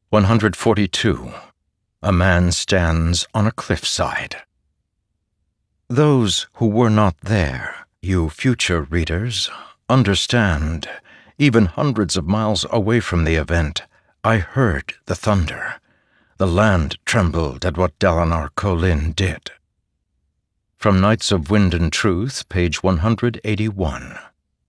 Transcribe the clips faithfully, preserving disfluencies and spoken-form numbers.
one hundred forty-two. A man stands on a cliffside. Those who were not there, you future readers, understand, even hundreds of miles away from the event, I heard the thunder. The land trembled at what Dalinar Kholin did. From Nights of Wind and Truth, page one hundred eighty-one.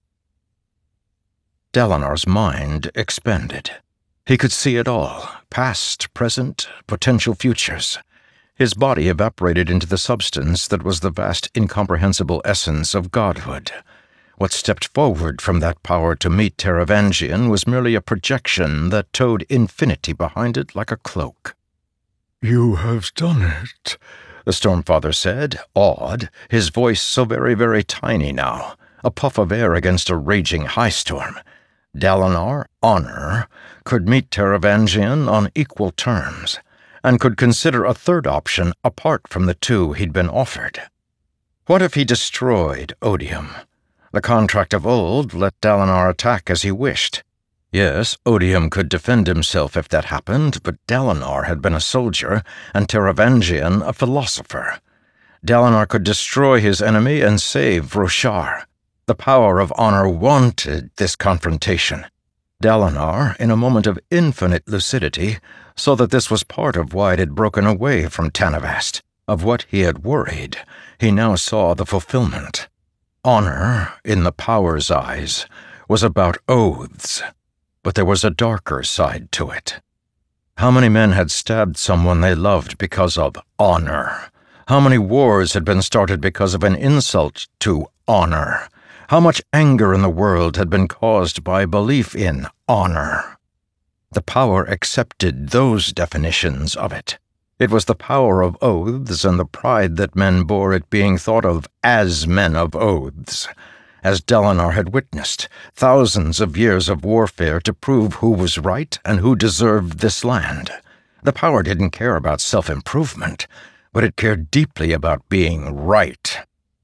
Dalinar's mind expanded. He could see it all, past, present, potential futures. His body evaporated into the substance that was the vast, incomprehensible essence of godhood. What stepped forward from that power to meet Taravangian was merely a projection that towed infinity behind it like a cloak. "You have done it," the Stormfather said, awed, his voice so very, very tiny now, a puff of air against a raging high storm. Dalinar, Honor, could meet Taravangian on equal terms, and could consider a third option apart from the two he'd been offered. What if he destroyed Odium? The contract of old let Dalinar attack as he wished. Yes, Odium could defend himself if that happened, but Dalinar had been a soldier, and Taravangian a philosopher. Dalinar could destroy his enemy and save Roshar. The power of Honor wanted this confrontation. Dalinar, in a moment of infinite lucidity, saw that this was part of why it had broken away from Tanavast. Of what he had worried, he now saw the fulfillment. Honor, in the power's eyes, was about oaths, but there was a darker side to it. How many men had stabbed someone they loved because of honor? How many wars had been started because of an insult to honor? How much anger in the world had been caused by belief in honor? The power accepted those definitions of it. It was the power of oaths and the pride that men bore at being thought of as men of oaths. As Dalinar had witnessed, thousands of years of warfare to prove who was right and who deserved this land. The power didn't care about self-improvement, but it cared deeply about being right.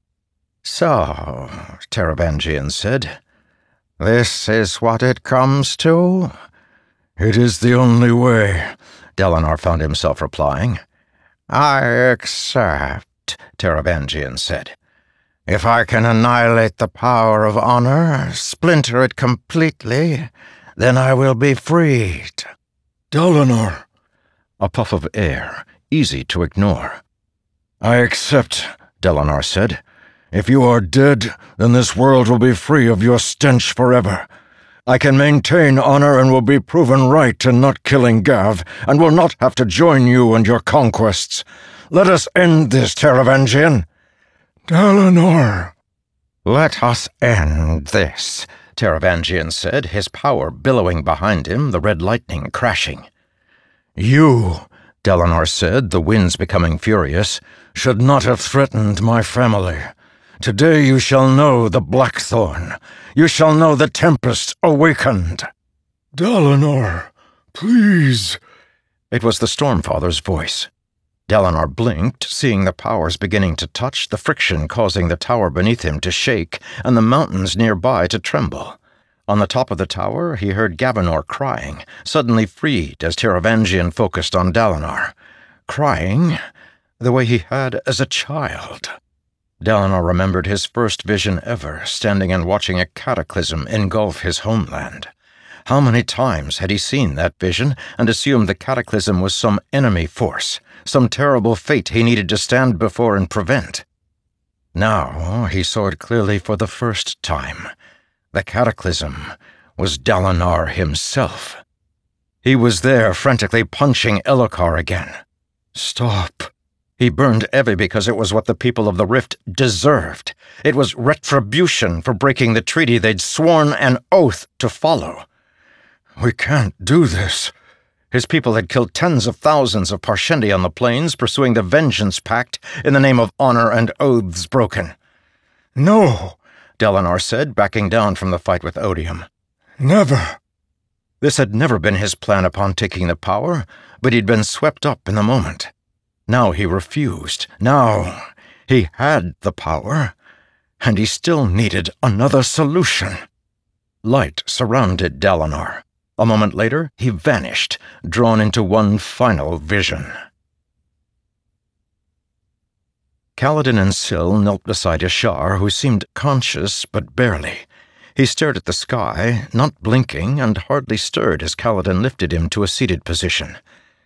"So," Taravangian said, "this is what it comes to?" "It is the only way," Dalinar found himself replying. "I accept," Taravangian said. "If I can annihilate the power of honor, splinter it completely, then I will be freed." "Dalinar!" A puff of air, easy to ignore. "I accept," Dalinar said. "If you are dead, then this world will be free of your stench forever. I can maintain honor and will be proven right in not killing Gav, and will not have to join you and your conquests. Let us end this, Taravangian." "Dalinar!" "Let us end this," Taravangian said, his power billowing behind him, the red lightning crashing. "You," Dalinar said, the winds becoming furious, "should not have threatened my family. Today you shall know the Blackthorn. You shall know the Tempest awakened." "Dalinar, please." It was the Stormfather's voice. Dalinar blinked, seeing the powers beginning to touch, the friction causing the tower beneath him to shake and the mountains nearby to tremble. On the top of the tower, he heard Gavinor crying, suddenly freed as Taravangian focused on Dalinar. Crying the way he had as a child. Dalinar remembered his first vision ever, standing and watching a cataclysm engulf his homeland. How many times had he seen that vision and assumed the cataclysm was some enemy force, some terrible fate he needed to stand before and prevent? Now he saw it clearly for the first time. The cataclysm was Dalinar himself. He was there, frantically punching Elhokar again. Stop. He burned Evi because it was what the people of the Rift deserved. It was retribution for breaking the treaty they'd sworn an oath to follow. "We can't do this." His people had killed tens of thousands of Parshendi on the plains, pursuing the Vengeance Pact in the name of honor and oaths broken. "No," Dalinar said, backing down from the fight with Odium. "Never." This had never been his plan upon taking the power, but he'd been swept up in the moment. Now he refused. Now he had the power, and he still needed another solution. Light surrounded Dalinar. A moment later, he vanished, drawn into one final vision. Kaladin and Syl knelt beside Ishar, who seemed conscious but barely. He stared at the sky, not blinking, and hardly stirred as Kaladin lifted him to a seated position.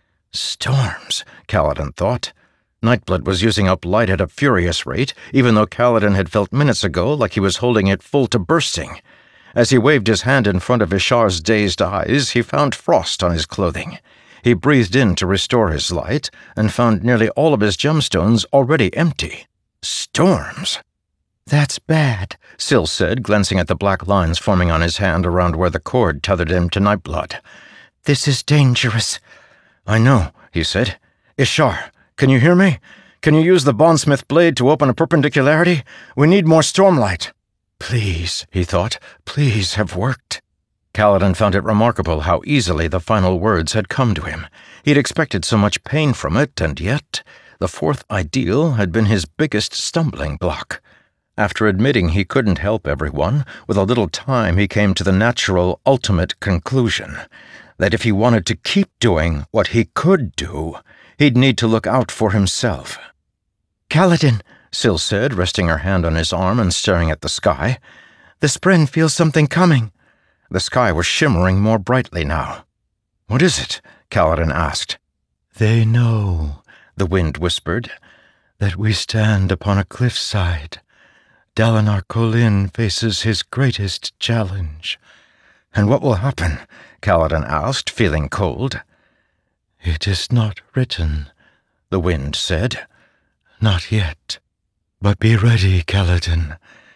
Storms, Kaladin thought. Nightblood was using up light at a furious rate, even though Kaladin had felt minutes ago like he was holding it full to bursting. As he waved his hand in front of Ishar's dazed eyes, he found frost on his clothing. He breathed in to restore his light, and found nearly all of his gemstones already empty. Storms! "That's bad," Syl said, glancing at the black lines forming on his hand around where the cord tethered him to Nightblood. "This is dangerous." "I know," he said. "Ishar, can you hear me? Can you use the bondsmith blade to open a perpendicularity? We need more stormlight." Please, he thought, please have worked. Kaladin found it remarkable how easily the final words had come to him. He'd expected so much pain from it, and yet the fourth ideal had been his biggest stumbling block. After admitting he couldn't help everyone, with a little time he came to the natural, ultimate conclusion that if he wanted to keep doing what he could do, he'd need to look out for himself. "Kaladin," Syl said, resting her hand on his arm and staring at the sky. "The Spren feels something coming." The sky was shimmering more brightly now. "What is it?" Kaladin asked. "They know," the wind whispered, "that we stand upon a cliffside. Dalinar Kholin faces his greatest challenge." "And what will happen?" Kaladin asked, feeling cold. "It is not written," the wind said. "Not yet. But be ready, Kaladin.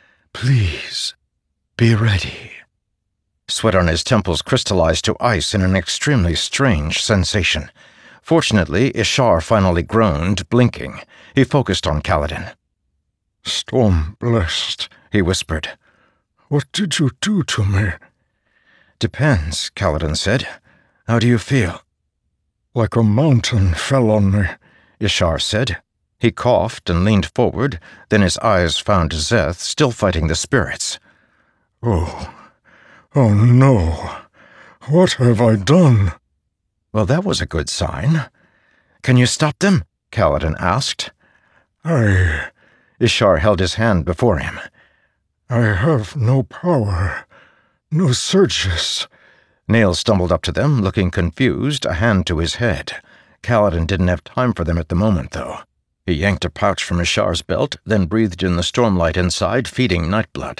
Please, be ready." Sweat on his temples crystallized to ice in an extremely strange sensation. Fortunately, Ishar finally groaned, blinking. He focused on Kaladin. "Storm-blessed," he whispered. "What did you do to me?" "Depends," Kaladin said. "How do you feel?" "Like a mountain fell on me," Ishar said. He coughed and leaned forward, then his eyes found Szeth still fighting the spirits. "Oh, oh no. What have I done?" "Well, that was a good sign." "Can you stop them?" Kaladin asked. I... Ishar held his hand before him. "I have no power, no surges." Nale stumbled up to them, looking confused, a hand to his head. Kaladin didn't have time for them at the moment, though. He yanked a pouch from Ishar's belt, then breathed in the stormlight inside, feeding Nightblood.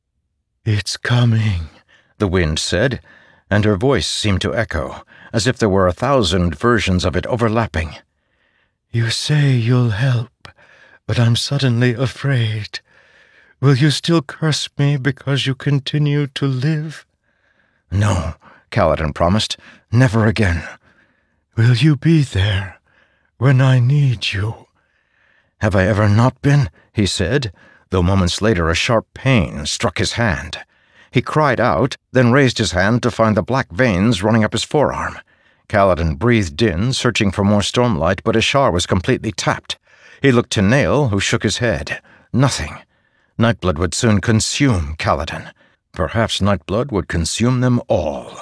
"It's coming," the wind said, and her voice seemed to echo, as if there were a thousand versions of it overlapping. "You say you'll help, but I'm suddenly afraid. Will you still curse me because you continue to live?" "No," Kaladin promised. "Never again." "Will you be there when I need you?" "Have I ever not been?" he said, though moments later a sharp pain struck his hand. He cried out, then raised his hand to find the black veins running up his forearm. Kaladin breathed in, searching for more stormlight, but Ishar was completely tapped. He looked to Nale, who shook his head. Nothing. Nightblood would soon consume Kaladin. Perhaps Nightblood would consume them all.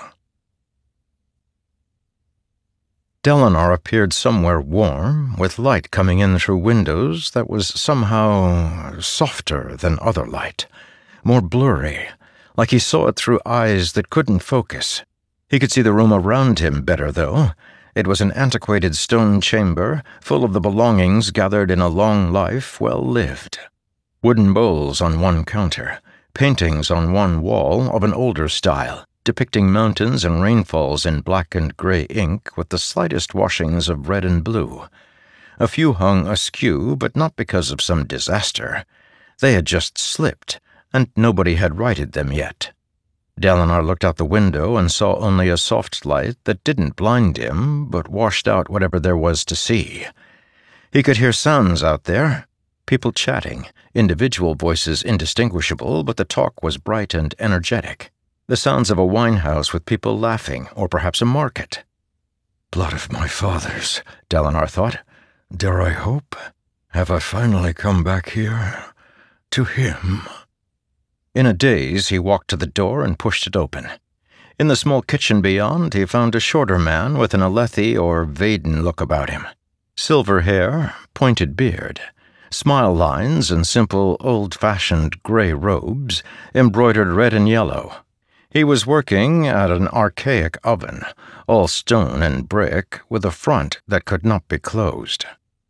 Dalinar appeared somewhere warm, with light coming in through windows that was somehow softer than other light, more blurry, like he saw it through eyes that couldn't focus. He could see the room around him better, though. It was an antiquated stone chamber, full of the belongings gathered in a long life well lived. Wooden bowls on one counter, paintings on one wall of an older style, depicting mountains and rainfalls in black and gray ink with the slightest washings of red and blue. A few hung askew, but not because of some disaster. They had just slipped, and nobody had righted them yet. Dalinar looked out the window and saw only a soft light that didn't blind him, but washed out whatever there was to see. He could hear sounds out there, people chatting, individual voices indistinguishable, but the talk was bright and energetic. The sounds of a winehouse with people laughing, or perhaps a market. "Blood of my fathers," Dalinar thought. "Dare I hope? Have I finally come back here? To him?" In a daze, he walked to the door and pushed it open. In the small kitchen beyond, he found a shorter man with an Alethi or Vaden look about him. Silver hair, pointed beard, smile lines and simple, old-fashioned grey robes, embroidered red and yellow. He was working at an archaic oven, all stone and brick, with a front that could not be closed.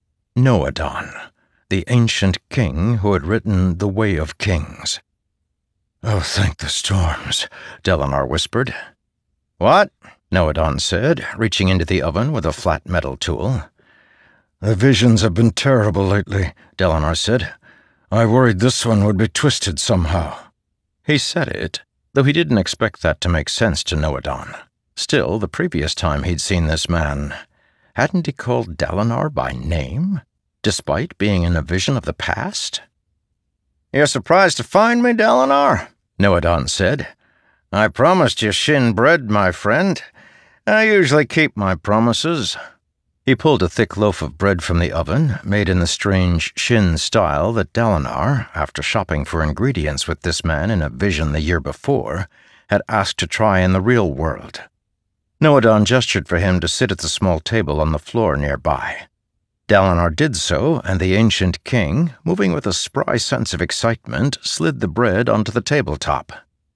Nohadon, the ancient king who had written The Way of Kings. "Oh, thank the storms," Dalinar whispered. "What?" Nohadon said, reaching into the oven with a flat metal tool. "The visions have been terrible lately," Dalinar said. "I worried this one would be twisted somehow." He said it, though he didn't expect that to make sense to Nohadon. Still, the previous time he'd seen this man, hadn't he called Dalinar by name, despite being in a vision of the past? "You're surprised to find me, Dalinar?" Nohadon said. "I promised you shin bread, my friend. I usually keep my promises." He pulled a thick loaf of bread from the oven, made in the strange shin style that Dalinar, after shopping for ingredients with this man in a vision the year before, had asked to try in the real world. Nohadon gestured for him to sit at the small table on the floor nearby. Dalinar did so, and the ancient king, moving with a spry sense of excitement, slid the bread onto the tabletop.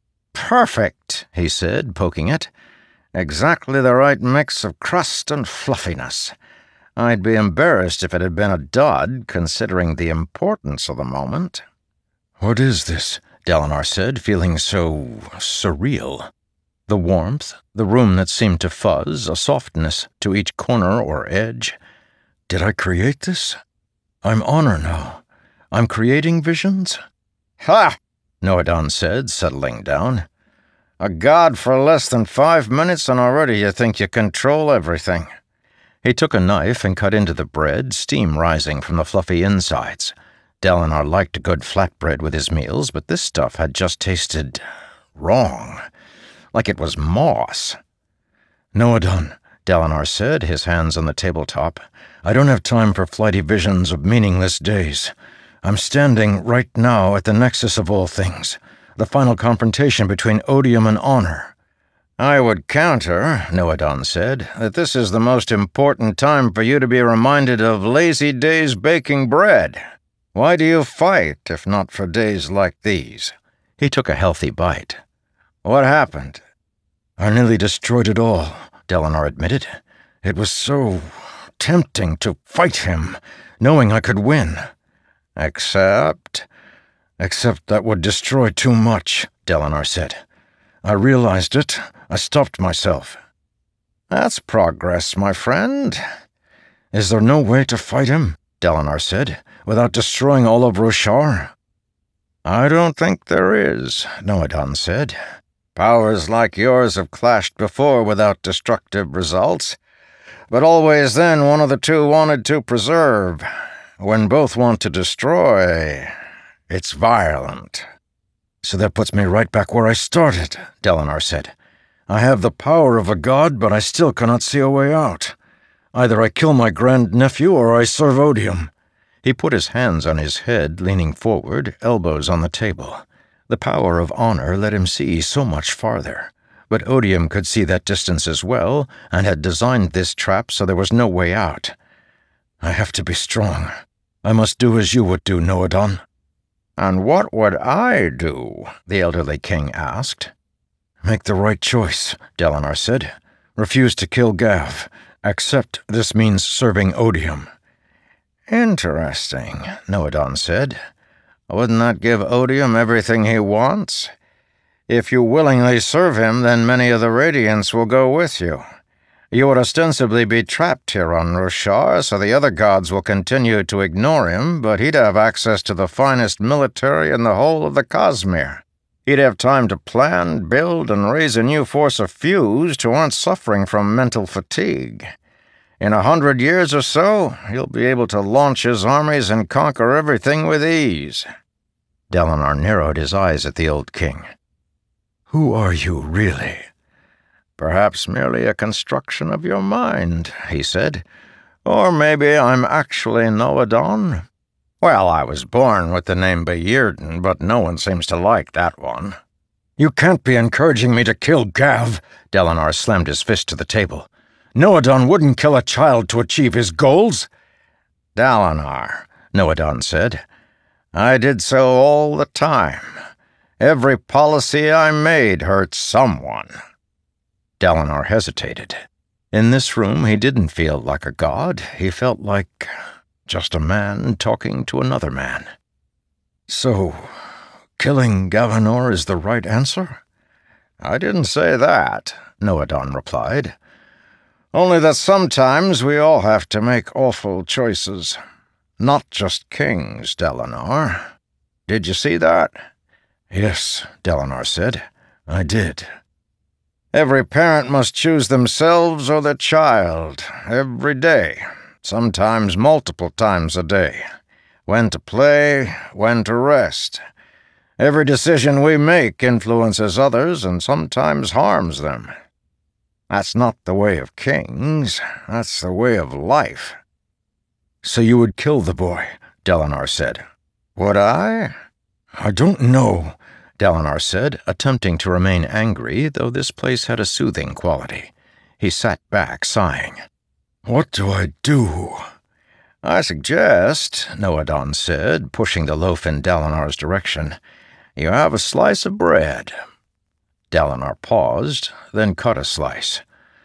"Perfect," he said, poking it. "Exactly the right mix of crust and fluffiness. I'd be embarrassed if it had been a dud, considering the importance of the moment." "What is this?" Dalinar said, feeling so surreal. The warmth, the room that seemed to fuzz, a softness to each corner or edge. Did I create this? I'm Honor now. I'm creating visions? "Ha!" Nohadon said, settling down. "A god for less than five minutes and already you think you control everything." He took a knife and cut into the bread, steam rising from the fluffy insides. Dalinar liked a good flatbread with his meals, but this stuff had just tasted wrong, like it was moss. "Nohadon," Dalinar said, his hands on the tabletop. "I don't have time for flighty visions of meaningless days. I'm standing right now at the nexus of all things, the final confrontation between odium and honor." "I would counter," Nohadon said, "that this is the most important time for you to be reminded of lazy days baking bread. Why do you fight, if not for days like these?" He took a healthy bite. "What happened?" "I nearly destroyed it all," Dalinar admitted. "It was so tempting to fight him, knowing I could win." Except? Except that would destroy too much, Dalinar said. I realized it. I stopped myself. "That's progress, my friend." "Is there no way to fight him," Dalinar said, "without destroying all of Roshar?" "I don't think there is," Nohadon said. "Powers like yours have clashed before without destructive results, but always then one of the two wanted to preserve. When both want to destroy, it's violent." "So that puts me right back where I started," Dalinar said. "I have the power of a god, but I still cannot see a way out. Either I kill my grandnephew or I serve odium." He put his hands on his head, leaning forward, elbows on the table. The power of honor let him see so much farther, but odium could see that distance as well, and had designed this trap so there was no way out. "I have to be strong. I must do as you would do, Nohadon." "And what would I do?" the elderly king asked. "Make the right choice," Dalinar said. "Refuse to kill Gav. Accept this means serving odium." "Interesting," Nohadon said. "Wouldn't that give odium everything he wants? If you willingly serve him, then many of the Radiants will go with you. You would ostensibly be trapped here on Roshar, so the other gods will continue to ignore him, but he'd have access to the finest military in the whole of the Cosmere. He'd have time to plan, build, and raise a new force of fused who aren't suffering from mental fatigue. In a hundred years or so, he'll be able to launch his armies and conquer everything with ease." Dalinar narrowed his eyes at the old king. "Who are you, really?" "Perhaps merely a construction of your mind," he said. "Or maybe I'm actually Nohadon. Well, I was born with the name Beyrden, but no one seems to like that one." You can't be encouraging me to kill Gav. Dalinar slammed his fist to the table. Nohadon wouldn't kill a child to achieve his goals. Dalinar, Nohadon said, I did so all the time. Every policy I made hurt someone. Dalinar hesitated. In this room, he didn't feel like a god. He felt like just a man talking to another man. So, killing Gavanor is the right answer? I didn't say that, Nohadon replied. Only that sometimes we all have to make awful choices. Not just kings, Dalinar. Did you see that? Yes, Dalinar said. I did. Every parent must choose themselves or their child, every day, sometimes multiple times a day. When to play, when to rest. Every decision we make influences others and sometimes harms them. That's not the way of kings, that's the way of life. So you would kill the boy, Dalinar said. Would I? I don't know, Dalinar said, attempting to remain angry, though this place had a soothing quality. He sat back, sighing. What do I do? I suggest, Nohadon said, pushing the loaf in Dalinar's direction, you have a slice of bread. Dalinar paused, then cut a slice.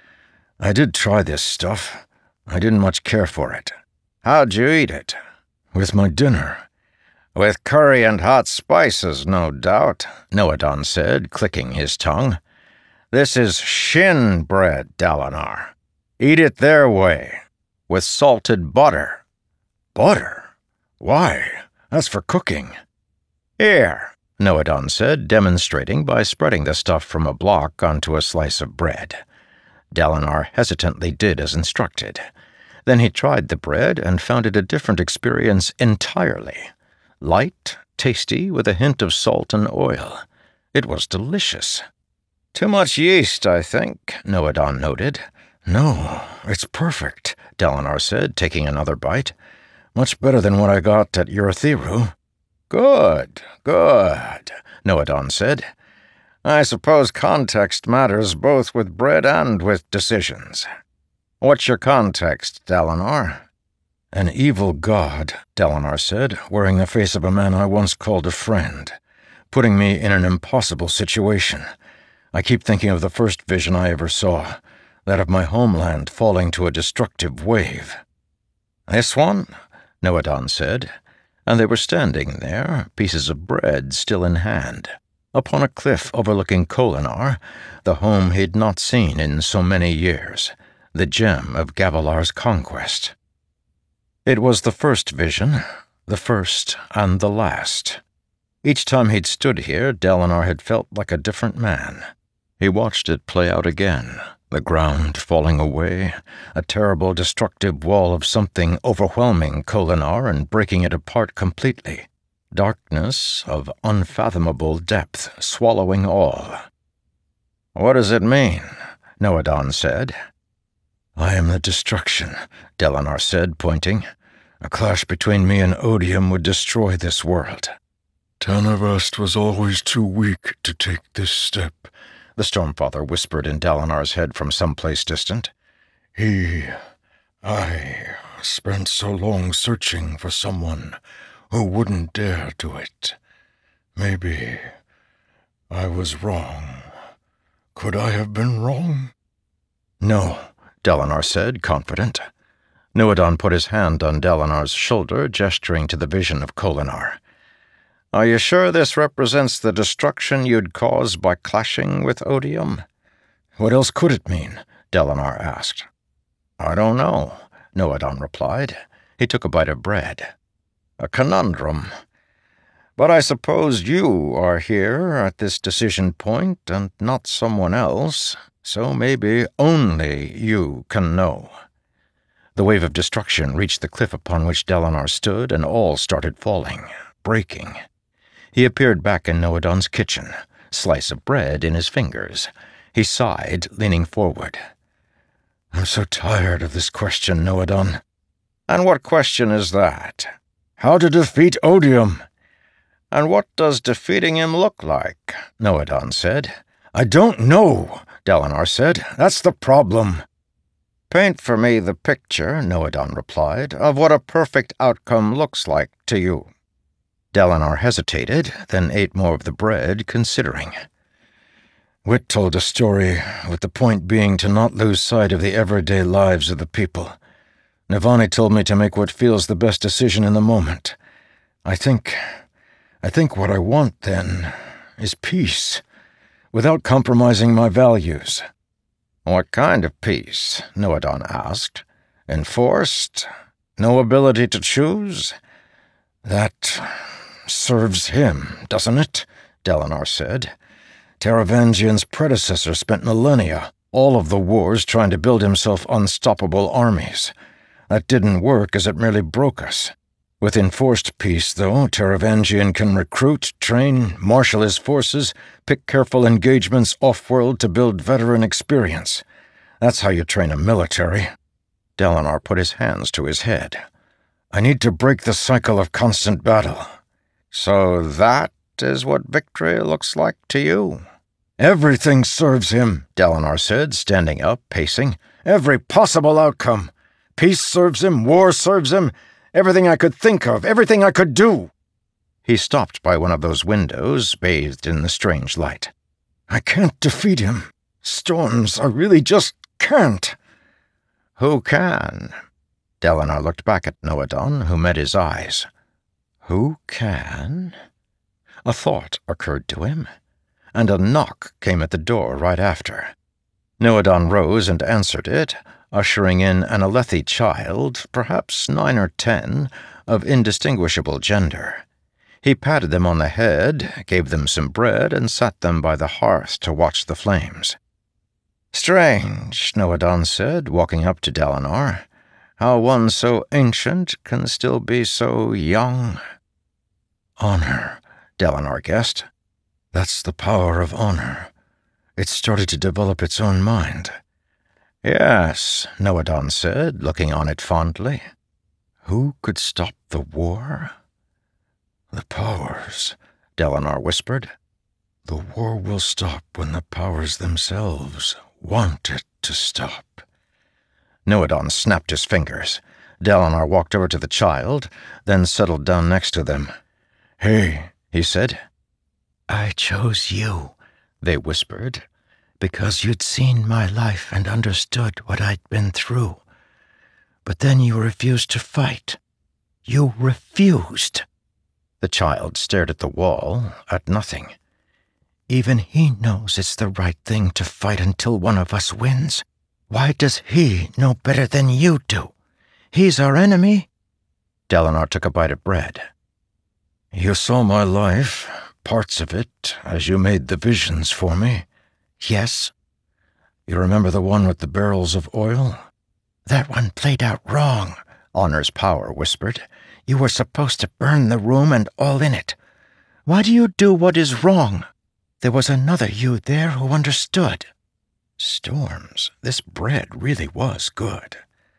I did try this stuff. I didn't much care for it. How'd you eat it? With my dinner. With curry and hot spices, no doubt, Nohadon said, clicking his tongue. This is Shin bread, Dalinar. Eat it their way, with salted butter. Butter? Why? That's for cooking. Here, Nohadon said, demonstrating by spreading the stuff from a block onto a slice of bread. Dalinar hesitantly did as instructed. Then he tried the bread and found it a different experience entirely. Light, tasty, with a hint of salt and oil. It was delicious. Too much yeast, I think, Nohadon noted. No, it's perfect, Dalinar said, taking another bite. Much better than what I got at Urithiru. Good, good, Nohadon said. I suppose context matters both with bread and with decisions. What's your context, Dalinar? An evil god, Dalinar said, wearing the face of a man I once called a friend, putting me in an impossible situation. I keep thinking of the first vision I ever saw, that of my homeland falling to a destructive wave. This one? Nohadon said, and they were standing there, pieces of bread still in hand, upon a cliff overlooking Kholinar, the home he'd not seen in so many years, the gem of Gavilar's conquest. It was the first vision, the first and the last. Each time he'd stood here, Dalinar had felt like a different man. He watched it play out again, the ground falling away, a terrible destructive wall of something overwhelming Kholinar and breaking it apart completely. Darkness of unfathomable depth swallowing all. What does it mean? Nohadon said. I am the destruction, Dalinar said, pointing. A clash between me and Odium would destroy this world. Tanavast was always too weak to take this step, the Stormfather whispered in Dalinar's head from someplace distant. He... I spent so long searching for someone who wouldn't dare do it. Maybe I was wrong. Could I have been wrong? No, Dalinar said, confident. Nohadon put his hand on Dalinar's shoulder, gesturing to the vision of Kholinar. Are you sure this represents the destruction you'd cause by clashing with Odium? What else could it mean? Dalinar asked. I don't know, Nohadon replied. He took a bite of bread. A conundrum. But I suppose you are here at this decision point and not someone else, so maybe only you can know. The wave of destruction reached the cliff upon which Dalinar stood, and all started falling, breaking. He appeared back in Nohadon's kitchen, slice of bread in his fingers. He sighed, leaning forward. I'm so tired of this question, Nohadon. And what question is that? How to defeat Odium? And what does defeating him look like? Noadon said. I don't know, Dalinar said. That's the problem. Paint for me the picture, Noadon replied, of what a perfect outcome looks like to you. Dalinar hesitated, then ate more of the bread, considering. Wit told a story, with the point being to not lose sight of the everyday lives of the people. Navani told me to make what feels the best decision in the moment. I think... I think what I want, then, is peace, without compromising my values. What kind of peace? Noadon asked. Enforced? No ability to choose? That serves him, doesn't it? Dalinar said. Taravangian's predecessor spent millennia, all of the wars trying to build himself unstoppable armies. That didn't work as it merely broke us. With enforced peace, though, Taravangian can recruit, train, marshal his forces, pick careful engagements off-world to build veteran experience. That's how you train a military. Dalinar put his hands to his head. I need to break the cycle of constant battle. So that is what victory looks like to you? Everything serves him, Dalinar said, standing up, pacing. Every possible outcome. Peace serves him, war serves him, everything I could think of, everything I could do. He stopped by one of those windows, bathed in the strange light. I can't defeat him. Storms, I really just can't. Who can? Dalinar looked back at Noadon, who met his eyes. Who can? A thought occurred to him, and a knock came at the door right after. Noadon rose and answered it, ushering in an Alethi child, perhaps nine or ten, of indistinguishable gender. He patted them on the head, gave them some bread, and sat them by the hearth to watch the flames. Strange, Noadon said, walking up to Dalinar, how one so ancient can still be so young. Honor, Dalinar guessed. That's the power of honor. It started to develop its own mind. Yes, Noadon said, looking on it fondly. Who could stop the war? The powers, Dalinar whispered. The war will stop when the powers themselves want it to stop. Noadon snapped his fingers. Dalinar walked over to the child, then settled down next to them. Hey, he said. I chose you, they whispered, because you'd seen my life and understood what I'd been through. But then you refused to fight. You refused. The child stared at the wall, at nothing. Even he knows it's the right thing to fight until one of us wins. Why does he know better than you do? He's our enemy. Dalinar took a bite of bread. You saw my life, parts of it, as you made the visions for me. Yes. You remember the one with the barrels of oil? That one played out wrong, Honor's power whispered. You were supposed to burn the room and all in it. Why do you do what is wrong? There was another you there who understood. Storms, this bread really was good.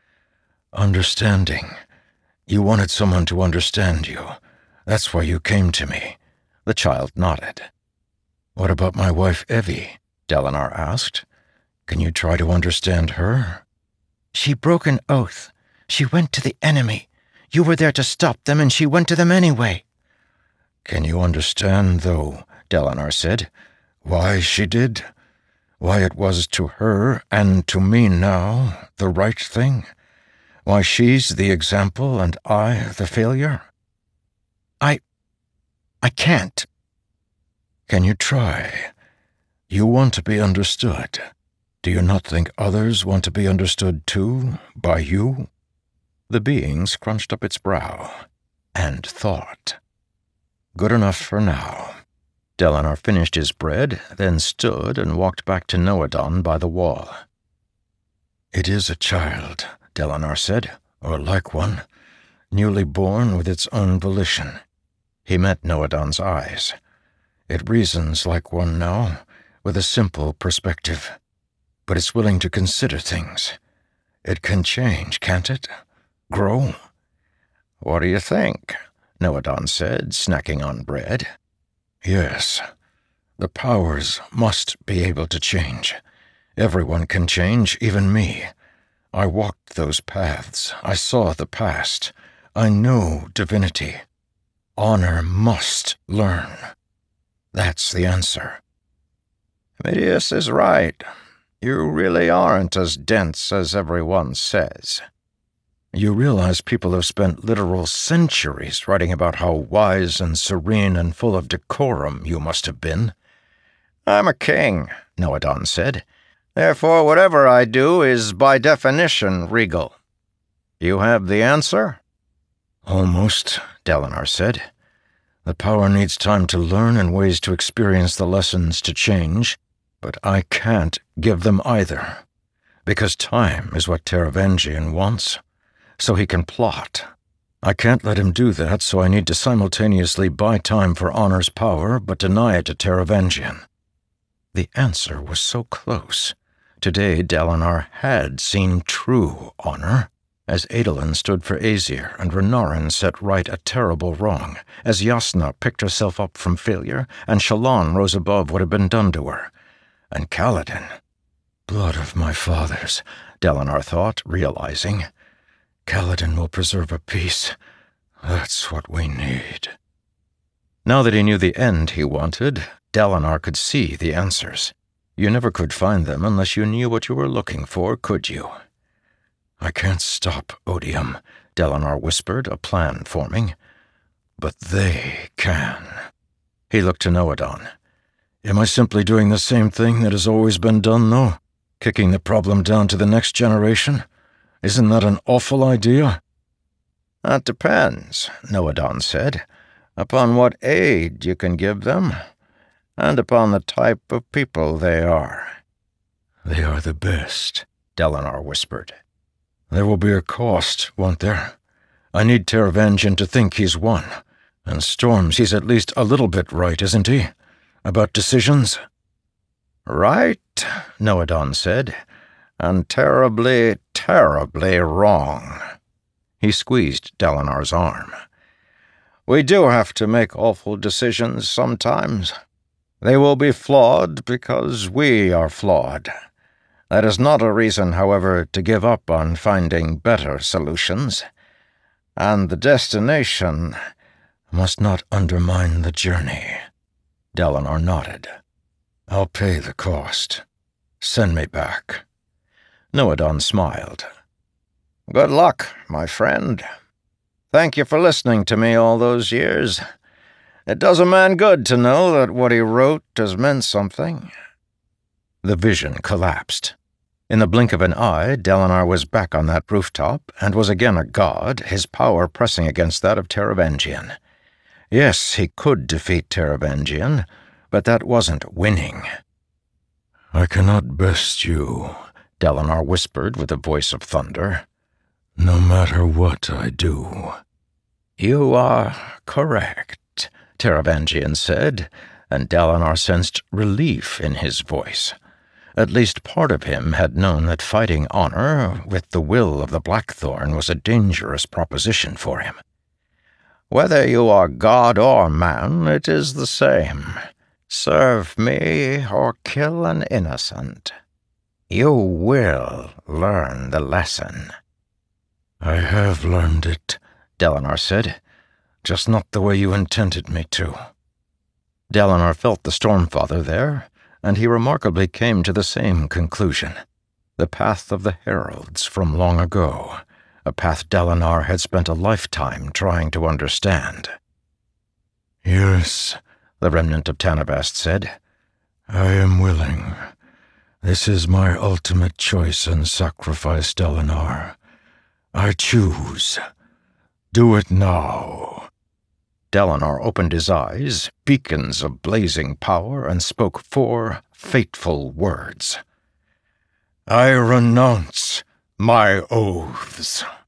Understanding. You wanted someone to understand you. That's why you came to me. The child nodded. What about my wife, Evie? Dalinar asked. Can you try to understand her? She broke an oath. She went to the enemy. You were there to stop them, and she went to them anyway. Can you understand, though, Dalinar said, why she did? Why it was to her, and to me now, the right thing? Why she's the example and I the failure? I... I can't. Can you try? You want to be understood. Do you not think others want to be understood too, by you? The being scrunched up its brow, and thought. Good enough for now. Dalinar finished his bread, then stood and walked back to Noadon by the wall. It is a child, Dalinar said, or like one, newly born with its own volition. He met Noadon's eyes. It reasons like one now, with a simple perspective. But it's willing to consider things. It can change, can't it? Grow? What do you think? Noadon said, snacking on bread. Yes. The powers must be able to change. Everyone can change, even me. I walked those paths. I saw the past. I know divinity. Honor must learn. That's the answer. Midius is right. You really aren't as dense as everyone says. You realize people have spent literal centuries writing about how wise and serene and full of decorum you must have been. I'm a king, Noadon said. Therefore, whatever I do is by definition regal. You have the answer? Almost, Dalinar said. The power needs time to learn and ways to experience the lessons to change, but I can't give them either, because time is what Taravangian wants, so he can plot. I can't let him do that, so I need to simultaneously buy time for Honor's power, but deny it to Taravangian. The answer was so close. Today Dalinar had seen true honor, as Adolin stood for Aesir and Renarin set right a terrible wrong, as Jasnah picked herself up from failure and Shallan rose above what had been done to her. And Kaladin, blood of my fathers, Dalinar thought, realizing. Kaladin will preserve a peace. That's what we need. Now that he knew the end he wanted, Dalinar could see the answers. You never could find them unless you knew what you were looking for, could you? I can't stop Odium, Dalinar whispered, a plan forming. But they can. He looked to Noadon. Am I simply doing the same thing that has always been done, though? Kicking the problem down to the next generation? Isn't that an awful idea? That depends, Noadon said, upon what aid you can give them, and upon the type of people they are. They are the best, Dalinar whispered. There will be a cost, won't there? I need Taravangian to think he's won. And Storms, he's at least a little bit right, isn't he? About decisions? Right, Noadon said, and terribly, terribly wrong. He squeezed Dalinar's arm. We do have to make awful decisions sometimes. They will be flawed because we are flawed. That is not a reason, however, to give up on finding better solutions. And the destination must not undermine the journey. Dalinar nodded. I'll pay the cost. Send me back. Noadon smiled. Good luck, my friend. Thank you for listening to me all those years. It does a man good to know that what he wrote has meant something. The vision collapsed. In the blink of an eye, Dalinar was back on that rooftop and was again a god, his power pressing against that of Taravangian. Yes, he could defeat Taravangian, but that wasn't winning. I cannot best you, Dalinar whispered with a voice of thunder. No matter what I do. You are correct, Taravangian said, and Dalinar sensed relief in his voice. At least part of him had known that fighting honor with the will of the Blackthorn was a dangerous proposition for him. Whether you are god or man, it is the same. Serve me or kill an innocent. You will learn the lesson. I have learned it, Dalinar said, just not the way you intended me to. Dalinar felt the Stormfather there, and he remarkably came to the same conclusion. The path of the heralds from long ago, a path Dalinar had spent a lifetime trying to understand. Yes, the remnant of Tanavast said. I am willing. This is my ultimate choice and sacrifice, Dalinar. I choose. Do it now. Dalinar opened his eyes, beacons of blazing power, and spoke four fateful words. I renounce my oaths.